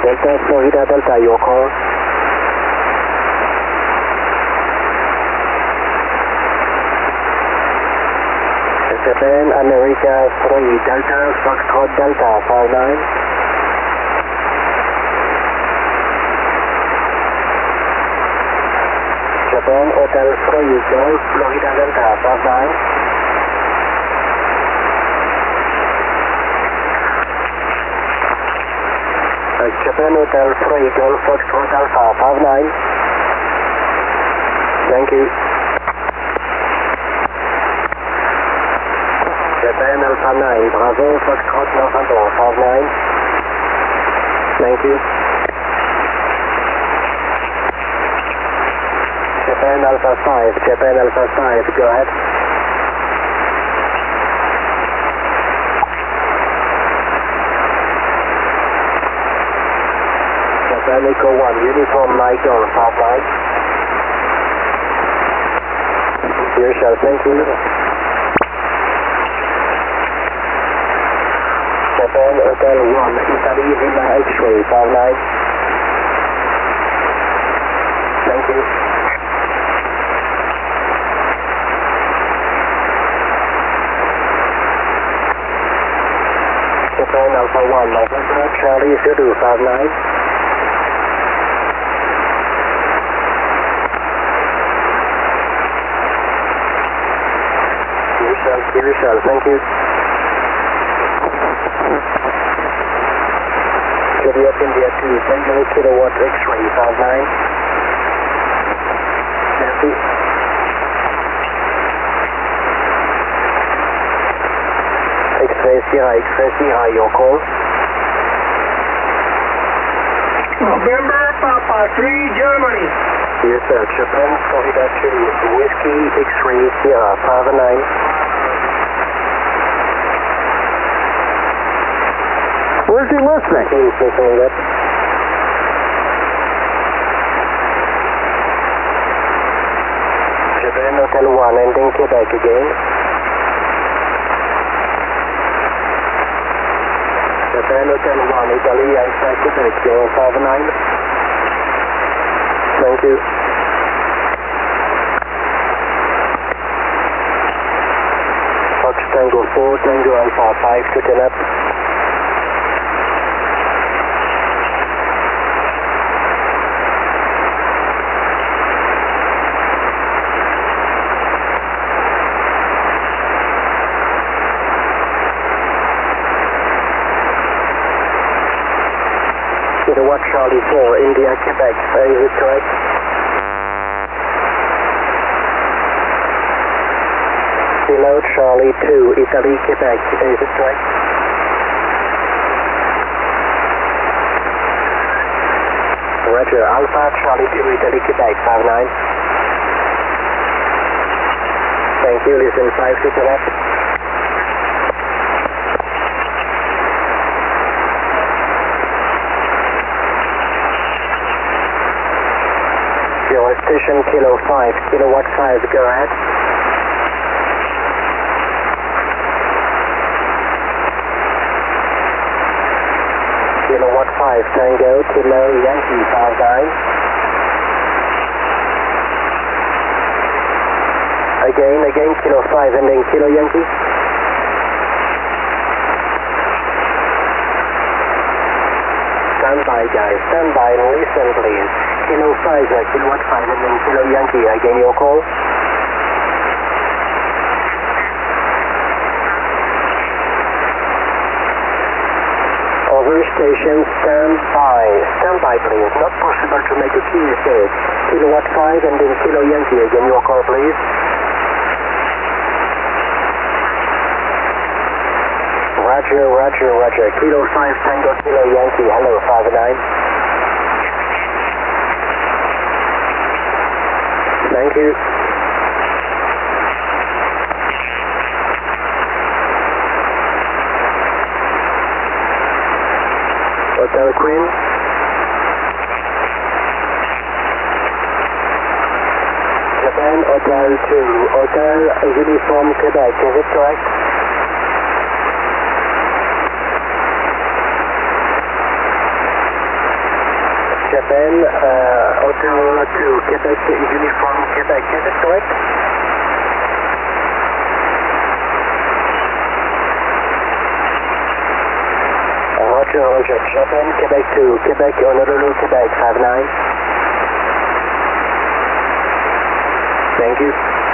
Delta Florida Delta, your call. Japan America 3 Delta Foxtrot Delta 59. Japan Hotel 3 Golf Florida Delta 59. Japan Hotel 3 Golf Foxtrot Alpha 59. Thank you. Japan Alpha 9 Bravo Foxtrot November 59. Thank you. Japan Alpha 5 Japan Alpha 5, go ahead. Japan Echo 1 Uniform Mike Golf 59. Dear Shell, thank you. Japan Hotel 1 Italy Lima X-ray 59. Thank you. Japan Alpha 1 November Charlie Zulu 59. Michelle, thank you. Juliet India 2, Tango Kilowatt X-ray 59. Nancy. X-ray Sierra, your call. November Papa 3, Germany. Yes, sir. Japan Florida 2, Whiskey X-ray Sierra 59. Where's he listening? He's listening up. Japan Hotel 1 ending Quebec again. Japan Hotel 1 Italy Alpha Quebec 059. Thank you. Fox Tango 4 Tango Alpha 5 to 10 up. Kilowatt Charlie 4, India, Quebec. Is it correct? Kilo Charlie 2, Italy, Quebec. Is it correct? Roger. Alpha Charlie 2, Italy, Quebec. 59. Thank you. Listen 5 to select. Your station Kilo 5, Kilowatt 5, go ahead. Kilowatt 5, Tango, Kilo, Yankee 59. Again, Kilo 5 ending Kilo Yankee. Stand by, guys, stand by and listen, please. Kilo 5, Kilowatt 5 ending Kilo Yankee, again your call. Over station, stand by please, not possible to make a clear state. Kilowatt 5 ending Kilo Yankee, again your call please. Roger, Kilo 5 Tango Kilo Yankee, hello 59. Thank you. Hotel Queen. Japan Hotel 2, Hotel Uniform Quebec, is it correct? Japan, Hotel to Quebec, Uniform Quebec, is that correct? Roger, Japan, Quebec to Quebec, Honolulu, Quebec, 59. Thank you.